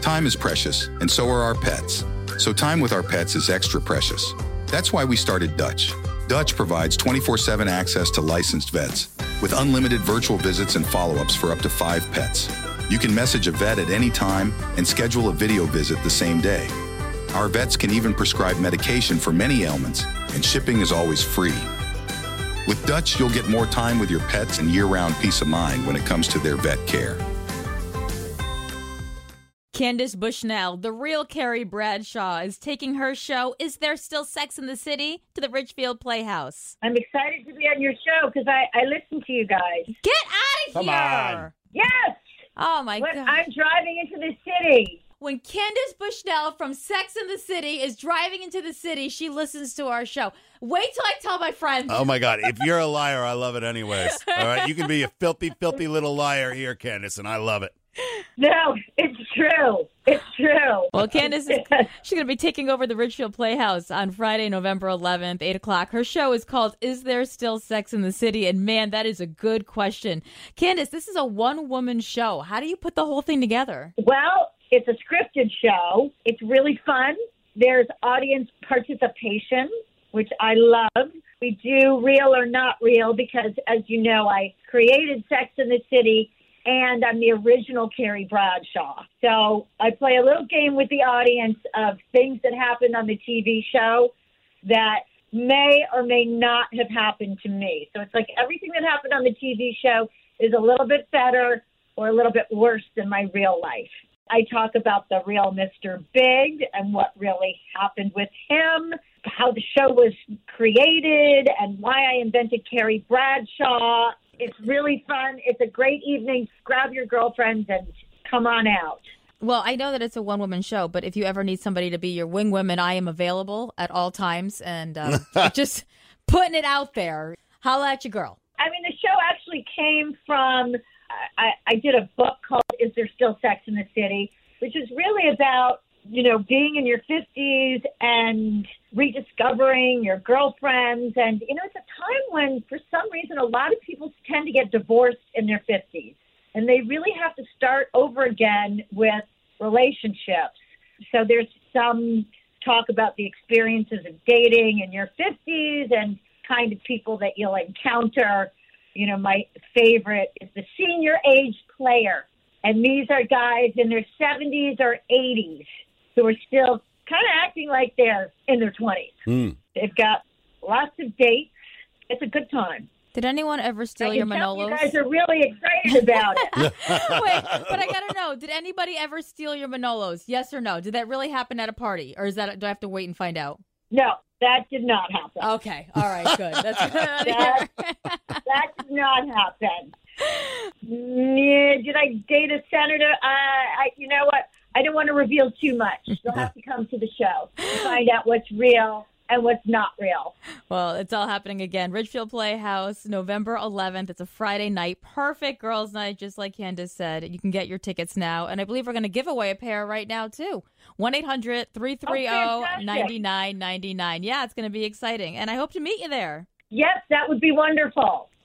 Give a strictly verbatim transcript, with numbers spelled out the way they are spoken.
Time is precious, and so are our pets. So time with our pets is extra precious. That's why we started Dutch. Dutch provides twenty-four seven access to licensed vets with unlimited virtual visits and follow-ups for up to five pets. You can message a vet at any time and schedule a video visit the same day. Our vets can even prescribe medication for many ailments, and shipping is always free. With Dutch, you'll get more time with your pets and year-round peace of mind when it comes to their vet care. Candace Bushnell, the real Carrie Bradshaw, is taking her show, Is There Still Sex in the City?, to the Richfield Playhouse. I'm excited to be on your show because I, I listen to you guys. Get out of Come here! on. Yes! Oh, my When God. I'm driving into the city. When Candace Bushnell from Sex in the City is driving into the city, she listens to our show. Wait till I tell my friends. Oh, my God. If you're a liar, I love it anyways. All right? You can be a filthy, filthy little liar here, Candace, and I love it. No, it's true. It's true. Well, Candace, is, she's going to be taking over the Richfield Playhouse on Friday, November eleventh, eight o'clock. Her show is called Is There Still Sex in the City? And, man, that is a good question. Candace, this is a one-woman show. How do you put the whole thing together? Well, it's a scripted show. It's really fun. There's audience participation, which I love. We do real or not real because, as you know, I created Sex in the City, and I'm the original Carrie Bradshaw. So I play a little game with the audience of things that happened on the T V show that may or may not have happened to me. So it's like everything that happened on the T V show is a little bit better or a little bit worse than my real life. I talk about the real Mister Big and what really happened with him, how the show was created, and why I invented Carrie Bradshaw. It's really fun. It's a great evening. Grab your girlfriends and come on out. Well, I know that it's a one-woman show, but if you ever need somebody to be your wing woman, I am available at all times. And uh, just putting it out there. Holla at your girl. I mean, the show actually came from, I, I did a book called Is There Still Sex in the City?, which is really about, you know, being in your fifties and rediscovering your girlfriends. And, you know, it's a time when, for some reason, a lot of people tend to get divorced in their fifties. And they really have to start over again with relationships. So there's some talk about the experiences of dating in your fifties and kind of people that you'll encounter. You know, my favorite is the senior age player. And these are guys in their seventies or eighties who are still kind of acting like they're in their twenties. Mm. They've got lots of dates. It's a good time. Did anyone ever steal your Manolos? You guys are really excited about it. Wait, but I gotta know, did anybody ever steal your Manolos? Yes or no? Did that really happen at a party? Or is that, do I have to wait and find out? No, that did not happen. Okay, all right, good. That's good. that, that did not happen. Yeah, did I date a senator? Uh, I, you know what? I don't want to reveal too much. You'll have to come to the show and find out what's real and what's not real. Well, it's all happening again. Richfield Playhouse, November eleventh. It's a Friday night. Perfect girls' night, just like Candace said. You can get your tickets now. And I believe we're going to give away a pair right now, too. one eight hundred three three zero nine nine nine nine. Yeah, it's going to be exciting. And I hope to meet you there. Yes, that would be wonderful.